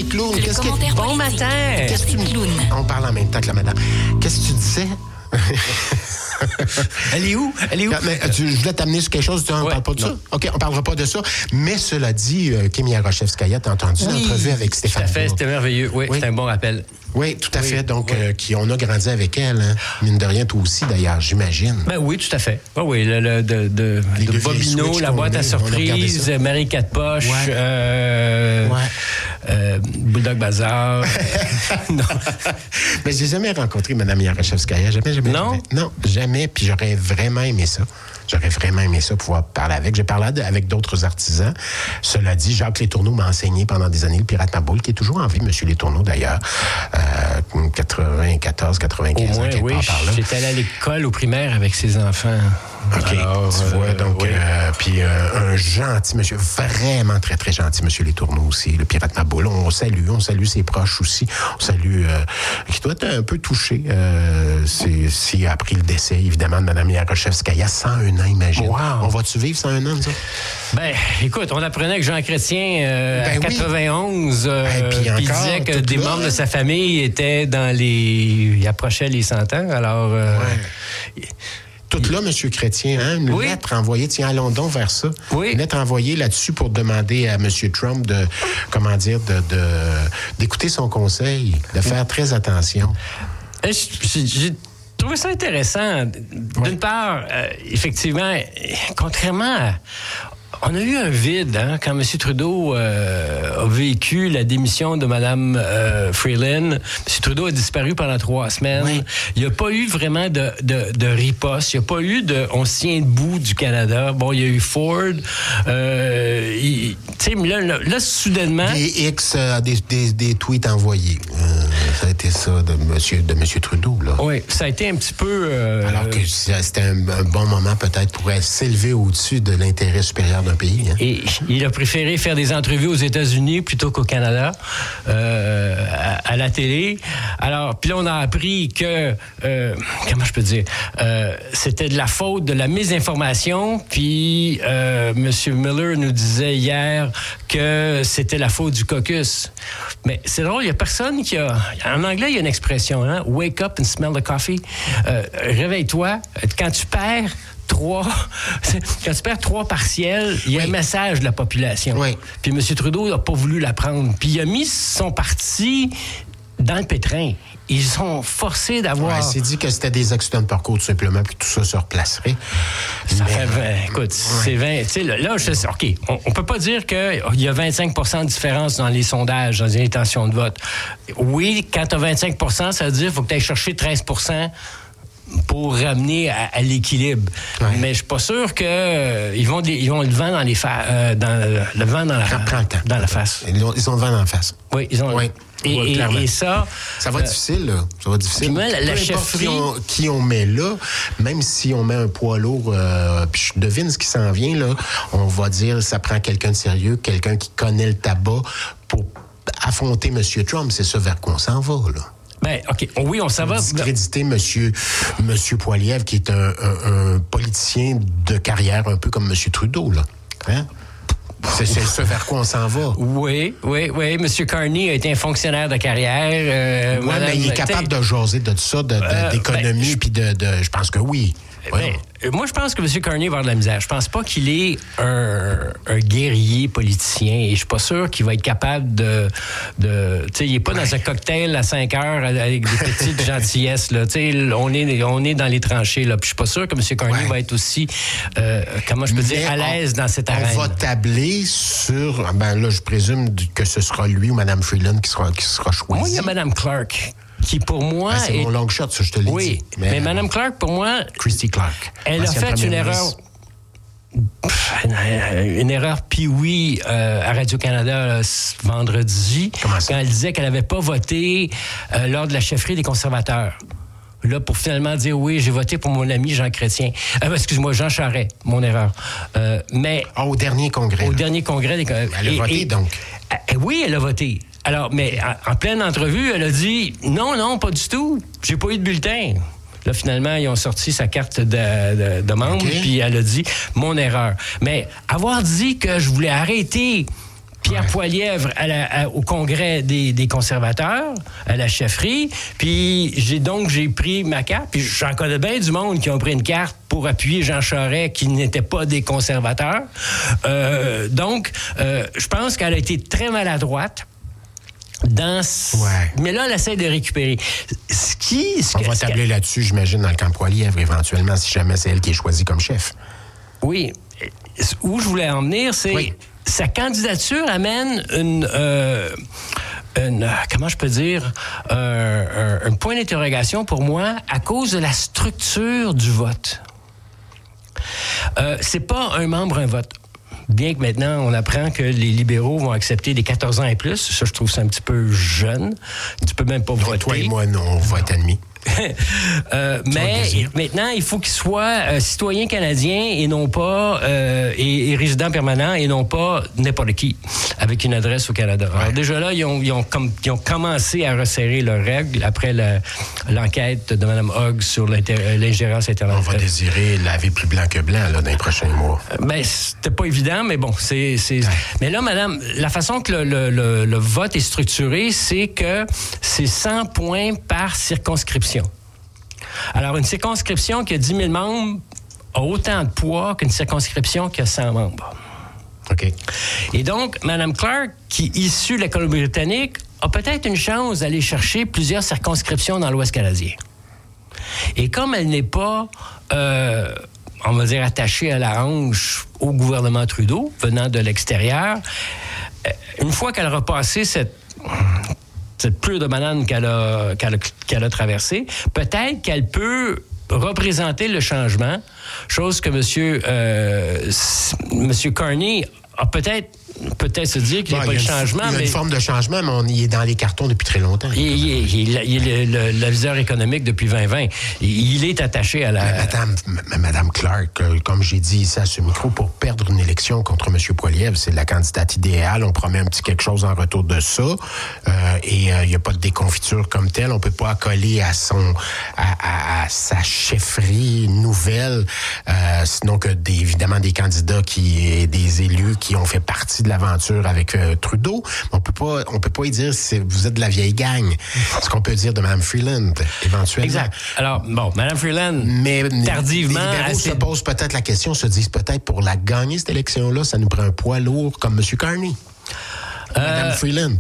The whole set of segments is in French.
Patrick Clown. Bon matin. Qu'est-ce que tu... On parle en même temps que la madame. Qu'est-ce que tu disais? Elle est où? Mais, je voulais t'amener sur quelque chose, on parle pas de ça. OK, on parlera pas de ça. Mais cela dit, Kim Yaroshevskaya, t'as entendu l'entrevue avec Stéphane? Tout à fait, c'était merveilleux. Oui, c'est un bon rappel. Oui, tout à fait. Donc, on a grandi avec elle. Hein. Mine de rien, toi aussi, d'ailleurs, j'imagine. Ben oui, tout à fait. Oh, oui, de Bobino, la boîte à surprise, Marie Quatre-Poches, Bulldog Bazar. Non. Mais j'ai jamais rencontré Mme Yaroshevskaya. Jamais. Non? Non, jamais. Puis j'aurais vraiment aimé ça. Pouvoir parler avec. J'ai parlé avec d'autres artisans. Cela dit, Jacques Letourneau m'a enseigné pendant des années le pirate Maboule, qui est toujours en vie, M. Letourneau, d'ailleurs. 94, 95 ans, quelque part par là. J'étais allé à l'école au primaire avec ses enfants. OK, alors, tu vois, donc, puis un gentil monsieur, vraiment très, très gentil monsieur Letourneau aussi, le pirate Maboule. On salue ses proches aussi. On salue, qui doit être un peu touché, s'il a appris le décès, évidemment, de Mme Yaroshevskaya, 101 ans, imagine. Wow. On va-tu vivre 101 ans, ça? Ben, écoute, on apprenait que Jean Chrétien, à 91, puis il disait que des membres de sa famille étaient il approchait les 100 ans, alors... Tout là, M. Chrétien, hein? Une lettre envoyée, tiens, allons donc vers ça. Oui. Une lettre envoyée là-dessus pour demander à M. Trump d'écouter son conseil, de faire très attention. J'ai trouvé ça intéressant. D'une part, effectivement, contrairement à... On a eu un vide quand M. Trudeau a vécu la démission de Mme Freeland. M. Trudeau a disparu pendant 3 semaines. Oui. Il n'y a pas eu vraiment de riposte. Il n'y a pas eu de « on se tient debout » du Canada. Bon, il y a eu Ford. Tu sais, là, soudainement... Des tweets envoyés. Ça a été ça de M. Trudeau, là. Oui, ça a été un petit peu... Alors que c'était un bon moment peut-être pour s'élever au-dessus de l'intérêt supérieur d'un pays. Hein? Et il a préféré faire des entrevues aux États-Unis plutôt qu'au Canada, à la télé. Alors, puis là, on a appris que... comment je peux dire? C'était de la faute de la mésinformation. Puis, M. Miller nous disait hier que c'était la faute du caucus. Mais c'est drôle, il n'y a personne qui a... En anglais, il y a une expression, hein? « Wake up and smell the coffee ». Réveille-toi. Quand tu perds 3 partiels, il y a un message de la population. Oui. Puis M. Trudeau n'a pas voulu la prendre. Puis il a mis son parti dans le pétrin. Ils sont forcés d'avoir... Il s'est dit que c'était des accidents de parcours, tout simplement, puis tout ça se replacerait. Ça fait 20... Écoute, c'est 20... Tu sais, là, je sais... OK, on peut pas dire qu'il y a 25 % de différence dans les sondages, dans les intentions de vote. Oui, quand tu as 25 %, ça veut dire qu'il faut que tu ailles chercher 13 % pour ramener à l'équilibre. Ouais. Mais je suis pas sûr que ils vont le vent dans les le vent dans la face. Ils ont le vent dans la face. Oui, ils ont... Oui. Et ça... Ça va être difficile, là. Ça va être difficile. Puis moi, la chefferie... Qui on met là, même si on met un poids lourd, puis je devine ce qui s'en vient, là, on va dire, ça prend quelqu'un de sérieux, quelqu'un qui connaît le tabac pour affronter M. Trump. C'est ça vers quoi on s'en va, là. Ben, OK. Oui, on s'en va. Discréditer Monsieur Poilievre, qui est un politicien de carrière, un peu comme M. Trudeau, là. Hein? C'est ça vers quoi on s'en va. Oui. M. Carney a été un fonctionnaire de carrière. Oui, mais il est capable de jaser de ça, d'économie, puis je pense que oui. Ben, moi, je pense que M. Carney va avoir de la misère. Je pense pas qu'il est un guerrier politicien et je suis pas sûr qu'il va être capable de tu sais, il est pas dans un cocktail à 5 heures avec des petites gentillesses, là. Tu sais, on est dans les tranchées, là. Puis je suis pas sûr que M. Carney va être aussi, comment je peux dire, à l'aise dans cette arène. On va tabler sur, là, je présume que ce sera lui ou Mme Freeland qui sera choisie. Moi, il y a Mme Clark. Qui, pour moi... c'est mon long shot, ça, je te l'ai dit. Oui, mais Mme Clark, pour moi... Christy Clark. Elle a fait une erreur... Une erreur pee-wee à Radio-Canada vendredi, quand elle disait qu'elle n'avait pas voté lors de la chefferie des conservateurs. Là, pour finalement dire, oui, j'ai voté pour mon ami Jean Chrétien. Excuse-moi, Jean Charest, mon erreur. Mais... au dernier congrès. Au dernier congrès. Elle a voté, donc. Oui, elle a voté. Alors, mais en pleine entrevue, elle a dit « Non, pas du tout. J'ai pas eu de bulletin. » Là, finalement, ils ont sorti sa carte de membre, puis elle a dit « Mon erreur. » Mais avoir dit que je voulais arrêter, puis Pierre Poilievre au congrès des conservateurs, à la chefferie. Puis j'ai pris ma carte. Puis j'en connais bien du monde qui ont pris une carte pour appuyer Jean Charest, qui n'était pas des conservateurs. Donc, je pense qu'elle a été très maladroite. Mais là, elle essaie de récupérer. On va tabler là-dessus, j'imagine, dans le camp Poilievre, éventuellement, si jamais c'est elle qui est choisie comme chef. Oui. Où je voulais en venir, c'est sa candidature amène comment je peux dire, un point d'interrogation pour moi à cause de la structure du vote. C'est pas un membre, un vote. Bien que maintenant, on apprend que les libéraux vont accepter des 14 ans et plus. Ça, je trouve ça un petit peu jeune. Tu peux même pas voter. Toi et moi, non, on va être admis. Mais maintenant, il faut qu'il soit citoyen canadien et non pas et résident permanent et non pas n'importe qui avec une adresse au Canada. Alors déjà là, ils ont commencé à resserrer leurs règles après l'enquête de Mme Hogg sur l'ingérence internationale. On va désirer laver plus blanc que blanc là, dans les prochains mois. Ben, c'était pas évident, mais bon, c'est... Mais là, madame, la façon que le vote est structuré, c'est que c'est 100 points par circonscription. Alors, une circonscription qui a 10 000 membres a autant de poids qu'une circonscription qui a 100 membres. OK. Et donc, Mme Clark, qui est issue de la Colombie-Britannique, a peut-être une chance d'aller chercher plusieurs circonscriptions dans l'Ouest canadien. Et comme elle n'est pas, on va dire, attachée à la hanche au gouvernement Trudeau, venant de l'extérieur, une fois qu'elle aura passé cette pleure de banane qu'elle a traversée, peut-être qu'elle peut représenter le changement, chose que M. Carney a peut-être se dire qu'il n'y a pas de changement. Il y a une forme de changement, mais on y est dans les cartons depuis très longtemps. Il est l'aviseur économique depuis 2020. Il est attaché à la... Madame Clark, comme j'ai dit ici à ce micro, pour perdre une élection contre M. Poilievre, c'est la candidate idéale. On promet un petit quelque chose en retour de ça. Et il n'y a pas de déconfiture comme telle. On ne peut pas accoler à sa chefferie nouvelle, sinon que évidemment des candidats des élus qui ont fait partie de l'aventure avec Trudeau. On peut pas y dire vous êtes de la vieille gang. Ce qu'on peut dire de Mme Freeland, éventuellement. Exact. Alors, bon, Mme Freeland, tardivement... Les libéraux se posent peut-être la question, se disent peut-être pour la gagner, cette élection-là, ça nous prend un poids lourd comme M. Carney. Mme Freeland.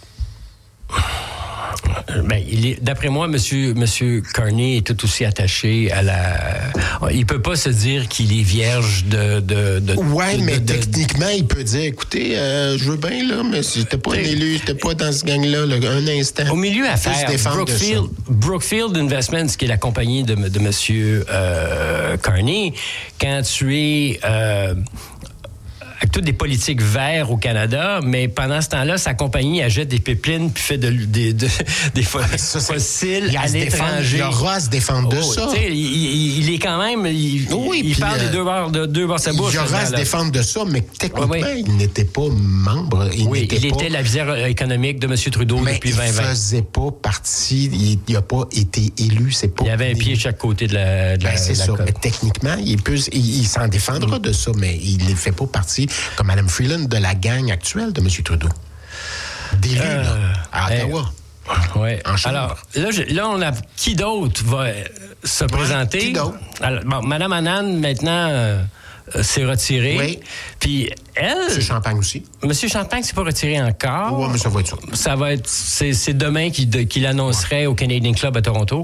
Ben, d'après moi, Monsieur Carney est tout aussi attaché à la... Il peut pas se dire qu'il est vierge mais techniquement, il peut dire, écoutez, je veux bien, là, mais si j'étais pas un élu, j'étais pas dans ce gang-là, un instant. Au milieu à faire, Brookfield Investments, qui est la compagnie de Monsieur Carney, quand tu es... avec toutes des politiques vertes au Canada, mais pendant ce temps-là, sa compagnie achète des pipelines puis fait des fossiles à l'étranger. Il aura à se défendre de ça. Il est quand même... Il parle des deux bords sa bouche. Il aura à se défendre de ça, mais techniquement, il n'était pas membre. Il était l'aviseur économique de M. Trudeau depuis 2020. Il ne faisait pas partie... Il n'a pas été élu. Il avait un pied de chaque côté de la c'est ça. Mais techniquement, il s'en défendra de ça, mais il ne fait pas partie comme Mme Freeland de la gang actuelle de M. Trudeau. D'élus, à Ottawa. Oui. Alors, là, on a... Qui d'autre va se présenter? Qui d'autre? Alors, bon, Mme Annan, maintenant... s'est retiré. Oui. Puis elle... M. Champagne aussi. M. Champagne s'est pas retiré encore. Oui, mais ça va être ça. Ça va être... C'est demain qu'il annoncerait au Canadian Club à Toronto.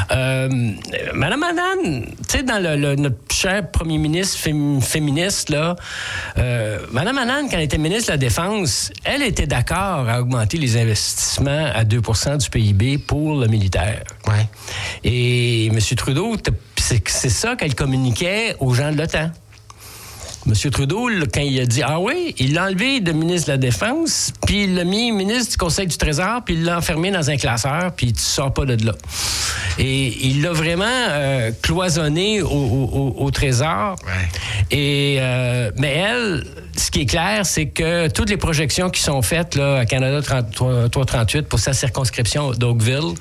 Mme Annan, tu sais, dans notre cher premier ministre féministe, là, Mme Annan, quand elle était ministre de la Défense, elle était d'accord à augmenter les investissements à 2 % du PIB pour le militaire. Ouais. Et M. Trudeau, c'est ça qu'elle communiquait aux gens de l'OTAN. M. Trudeau, quand il a dit « Ah oui », il l'a enlevé de ministre de la Défense, puis il l'a mis ministre du Conseil du Trésor, puis il l'a enfermé dans un classeur, puis tu sors pas de là. Et il l'a vraiment cloisonné au Trésor. Ouais. Mais elle, ce qui est clair, c'est que toutes les projections qui sont faites là, à Canada 338 pour sa circonscription d'Oakville,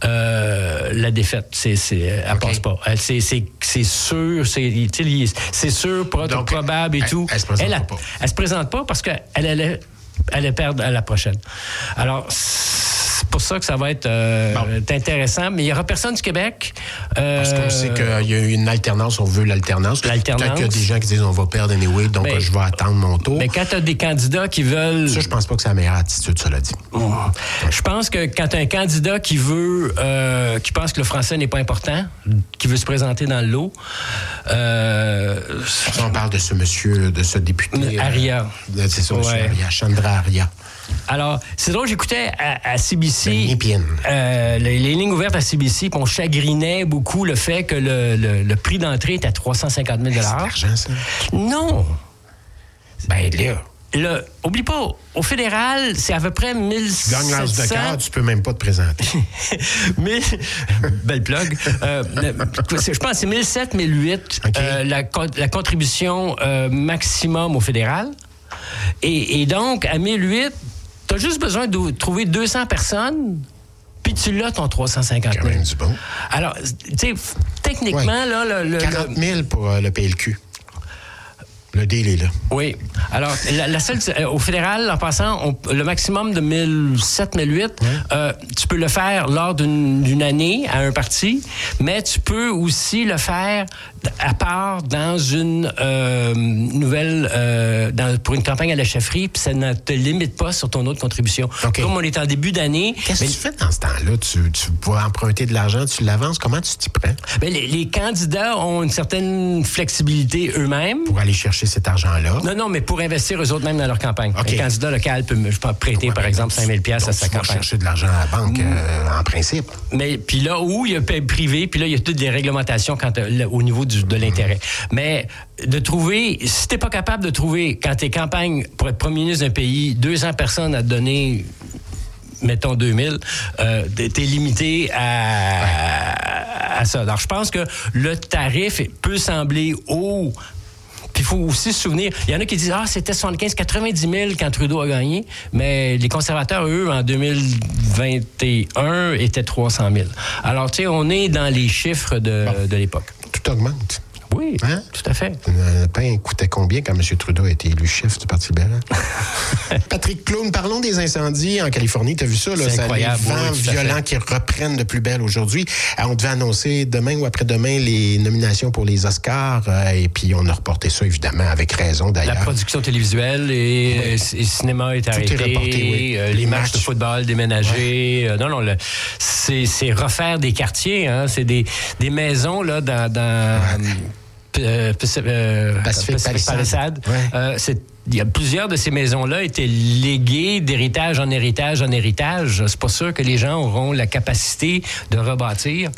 la défaite, elle passe pas. C'est sûr, c'est sûr, probable et tout. Elle se présente pas allait perdre à la prochaine. Alors, c'est pour ça que ça va être intéressant. Mais il n'y aura personne du Québec. Parce qu'on sait qu'il y a une alternance, on veut l'alternance. Peut-être qu'il y a des gens qui disent on va perdre anyway, donc je vais attendre mon tour. Mais quand tu as des candidats qui veulent... Ça, je pense pas que c'est la meilleure attitude, cela dit. Je pense que quand tu as un candidat qui veut... qui pense que le français n'est pas important, qui veut se présenter dans le lot... on parle de ce monsieur, de ce député... Aria. C'est ça, monsieur Aria, Chandra Aria. Alors, c'est drôle, j'écoutais à CBC les lignes ouvertes à CBC, puis on chagrinait beaucoup le fait que le prix d'entrée était à 350 000 $. C'est de l'argent, ça? Non! Ben là... Oublie pas, au fédéral, c'est à peu près 1700... Tu gagnes l'âge de cœur, tu peux même pas te présenter. Mais, belle plug. Je pense que c'est 1700, 1008, la contribution maximum au fédéral. Et donc, à 1008, tu as juste besoin de trouver 200 personnes, puis tu l'as ton 350 000. Quand même du bon. Alors, tu sais, techniquement, là... 40 000 pour le PLQ. Le deal est là. Oui. Alors, la seule... au fédéral, en passant, le maximum de 1007, 1008, tu peux le faire lors d'une année à un parti, mais tu peux aussi le faire à part dans une nouvelle... pour une campagne à la chefferie, puis ça ne te limite pas sur ton autre contribution. Okay. Comme on est en début d'année... Qu'est-ce que tu fais dans ce temps-là? Tu vas emprunter de l'argent, tu l'avances. Comment tu t'y prends? Bien, les candidats ont une certaine flexibilité eux-mêmes. Pour aller chercher cet argent-là? Non, mais pour investir eux-mêmes dans leur campagne. Okay. Un candidat local peut prêter, par exemple, 5 000 $ à sa campagne. Chercher de l'argent à la banque, en principe. Mais puis là, où il y a privé, puis là, il y a toutes les réglementations au niveau de l'intérêt. Mais de trouver, si t'es pas capable de trouver, quand t'es campagne pour être premier ministre d'un pays, 200 personnes à te donner... mettons 2000, t'es limité à ça. Alors, je pense que le tarif peut sembler haut. Puis il faut aussi se souvenir, il y en a qui disent « Ah, c'était 75-90 000 quand Trudeau a gagné », mais les conservateurs, eux, en 2021, étaient 300 000. Alors, tu sais, on est dans les chiffres de l'époque. Tout augmente. Oui, tout à fait. Le pain coûtait combien quand M. Trudeau a été élu chef du Parti libéral? Patrick Clown, parlons des incendies en Californie. Tu as vu ça? Là, c'est incroyable. Les vents violents qui reprennent de plus belle aujourd'hui. On devait annoncer demain ou après-demain les nominations pour les Oscars. Et puis, on a reporté ça, évidemment, avec raison, d'ailleurs. La production télévisuelle et le cinéma est arrêté. Tout est reporté, les matchs de football déménagés. Ouais. Non, c'est refaire des quartiers. Hein. C'est des maisons là, dans Pacific Palisades. Ouais. Il y a plusieurs de ces maisons-là étaient léguées d'héritage en héritage en héritage. C'est pas sûr que les gens auront la capacité de rebâtir.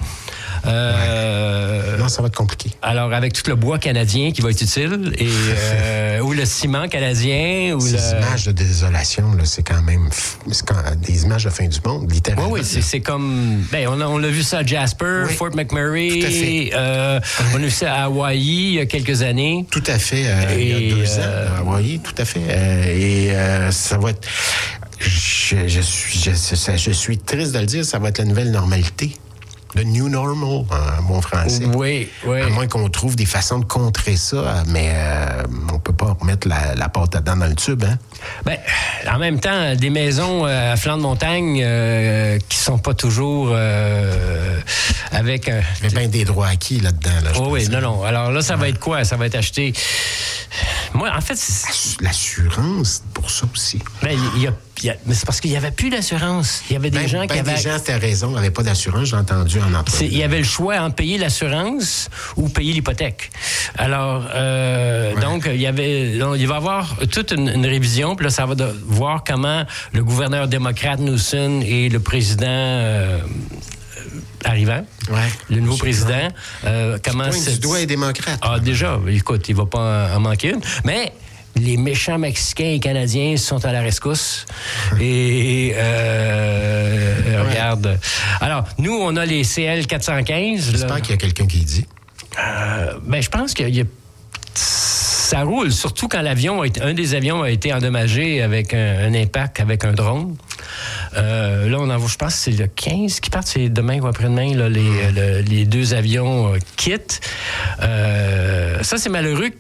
Non, ça va être compliqué. Alors, avec tout le bois canadien qui va être utile, et, ou le ciment canadien... Ou ces images de désolation, là, c'est quand même des images de fin du monde, littéralement. Oui, c'est comme... on l'a vu ça à Jasper, Fort McMurray. Tout à fait. On a vu ça à Hawaï il y a quelques années. Tout à fait. Il y a 2 ans, à Hawaï. Tout à fait. Ça va être... Je suis triste de le dire, ça va être la nouvelle normalité. Le new normal, en bon français. Oui. À moins qu'on trouve des façons de contrer ça, mais on peut pas remettre la pâte dedans dans le tube, hein? En même temps, des maisons à flanc de montagne qui sont pas toujours avec... Il y a bien des droits acquis là-dedans. Là, non. Alors là, ça va être quoi? Ça va être acheté... Moi, en fait... L'assurance pour ça aussi. Mais c'est parce qu'il n'y avait plus d'assurance. Il y avait des gens qui avaient... Des gens, t'as raison, n'avaient pas d'assurance, j'ai entendu en entrevue. Il y avait le choix entre payer l'assurance ou payer l'hypothèque. Alors, donc, il va y avoir toute une révision, puis là, ça va voir comment le gouverneur démocrate Newsom et le président... arrivant, le nouveau président, comment... Du doigt est démocrate. Déjà, écoute, il va pas en manquer une, mais... Les méchants Mexicains et Canadiens sont à la rescousse. Et regarde. Alors, nous, on a les CL 415. J'espère qu'il y a quelqu'un qui dit. Je pense qu'il y a... Ça roule, surtout quand un des avions a été endommagé avec un impact avec un drone. Là, on en voit, je pense que c'est le 15 qui part, c'est demain ou après-demain, là, les 2 avions quittent. Ça, c'est malheureux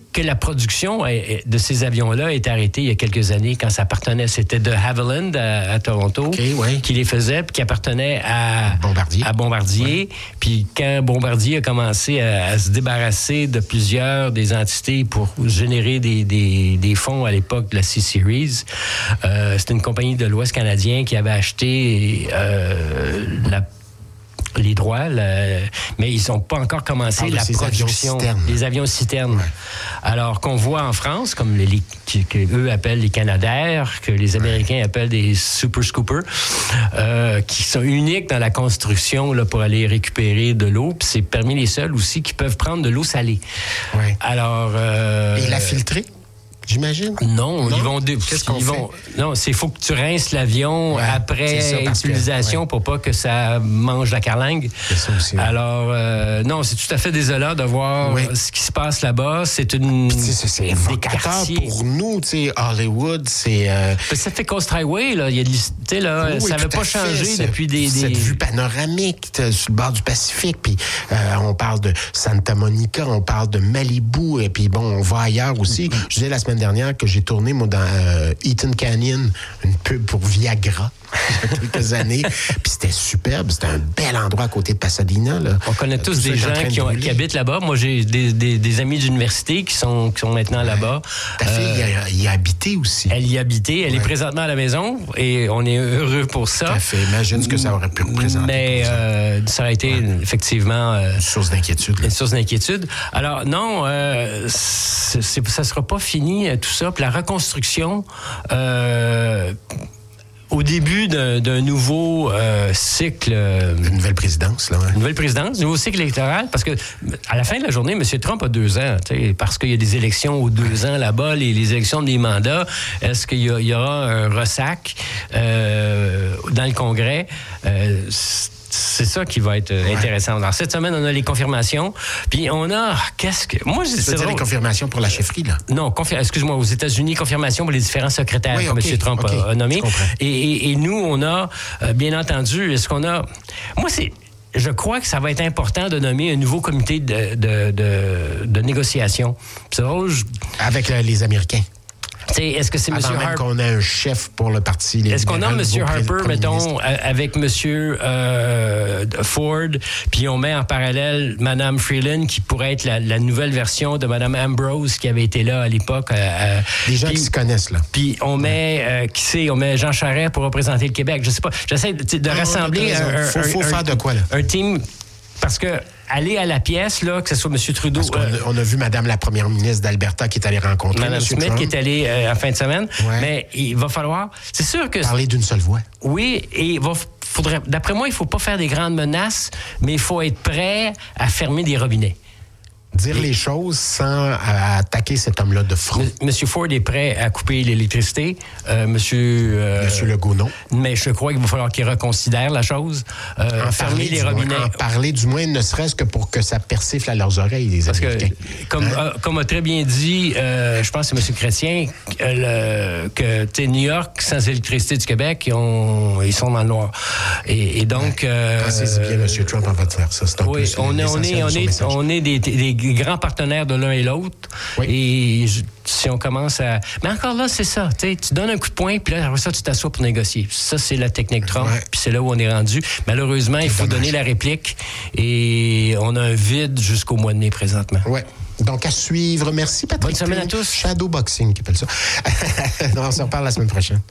que la production de ces avions-là est arrêtée il y a quelques années quand ça appartenait, c'était de Havilland à Toronto, qui les faisait, puis qui appartenait à Bombardier. Puis quand Bombardier a commencé à se débarrasser de plusieurs des entités pour générer des fonds à l'époque de la C-Series, c'était une compagnie de l'Ouest canadien qui avait acheté les droits, mais ils n'ont pas encore commencé la production des avions citernes. Ouais. Alors qu'on voit en France, comme qu'eux appellent les Canadair, que les Américains appellent des Super Scoopers, qui sont uniques dans la construction là, pour aller récupérer de l'eau. Puis c'est parmi les seuls aussi qui peuvent prendre de l'eau salée. Ouais. Alors... Et la filtrer? J'imagine. Non, ils vont... Non, il faut que tu rinces l'avion après utilisation pour pas que ça mange la carlingue. C'est ça aussi. Ouais. Alors, non, c'est tout à fait désolant de voir ce qui se passe là-bas. C'est c'est évocateur pour nous, tu sais, Hollywood, c'est... Ça fait Coast Highway, là. Il y a ça n'avait pas changé depuis cette vue panoramique sur le bord du Pacifique, puis on parle de Santa Monica, on parle de Malibu, et puis bon, on va ailleurs aussi. Je disais la semaine dernière que j'ai tourné, moi, dans Eaton Canyon, une pub pour Viagra, il y a quelques années. Puis c'était superbe. C'était un bel endroit à côté de Pasadena. Là. On connaît tous des gens qui habitent là-bas. Moi, j'ai des amis d'université qui sont maintenant là-bas. Ta fille y a habité aussi. Elle y a habité. Elle est présentement à la maison et on est heureux pour ça. Tout à fait. Imagine ce que ça aurait pu représenter. Mais ça aurait été effectivement... une source d'inquiétude. Une source d'inquiétude. Alors, non, ça ne sera pas fini, tout ça. Puis la reconstruction... au début d'un nouveau cycle... Une nouvelle présidence, là. Ouais. Une nouvelle présidence, un nouveau cycle électoral, parce que à la fin de la journée, M. Trump a 2 ans, parce qu'il y a des élections aux 2 ans là-bas, les élections des mandats. Est-ce qu'il y aura un ressac dans le Congrès? C'est ça qui va être intéressant. Alors, cette semaine, on a les confirmations. Puis on a... Moi, c'est les confirmations pour la chefferie, là? Non, excuse-moi, aux États-Unis, confirmation pour les différents secrétaires que M. Trump a nommés. Et nous, on a, bien entendu, est-ce qu'on a... Moi, je crois que ça va être important de nommer un nouveau comité de négociation. C'est drôle, avec les Américains. Est-ce que c'est M. Harper qu'on a un chef pour le parti libéral? Est-ce qu'on a M. Harper, mettons, avec M. Ford, puis on met en parallèle Mme Freeland, qui pourrait être la nouvelle version de Mme Ambrose, qui avait été là à l'époque. Des gens qui se connaissent, là. Puis on met, on met Jean Charest pour représenter le Québec. Je sais pas. J'essaie de rassembler faut faire de quoi, là? Un team, parce que aller à la pièce, là, que ce soit M. Trudeau... Parce qu'on a vu Mme la première ministre d'Alberta qui est allée rencontrer Mme Smith Trump. qui est allée en fin de semaine. Ouais. Mais il va falloir... C'est sûr que... Parler d'une seule voix. Oui, et d'après moi, il ne faut pas faire des grandes menaces, mais il faut être prêt à fermer des robinets. Dire les choses sans attaquer cet homme-là de front. Monsieur Ford est prêt à couper l'électricité. Monsieur Legault, non. Mais je crois qu'il va falloir qu'il reconsidère la chose. Fermer les robinets. En parler, du moins, ne serait-ce que pour que ça persifle à leurs oreilles, les Américains. Parce que, comme a très bien dit, je pense que c'est M. Chrétien, que New York, sans électricité du Québec, ils sont dans le noir. Et donc... c'est bien, M. Trump en va te faire ça. C'est un peu on est des grands partenaires de l'un et l'autre. Oui. Et si on commence à... Mais encore là, c'est ça. Tu donnes un coup de poing, puis là, après ça, tu t'assois pour négocier. Ça, c'est la technique Trump, puis c'est là où on est rendu. Malheureusement, il faut donner la réplique, et on a un vide jusqu'au mois de mai présentement. Oui. Donc, à suivre. Merci, Patrick. Bonne semaine à tous. Shadowboxing, qui appelle ça. On se reparle la semaine prochaine.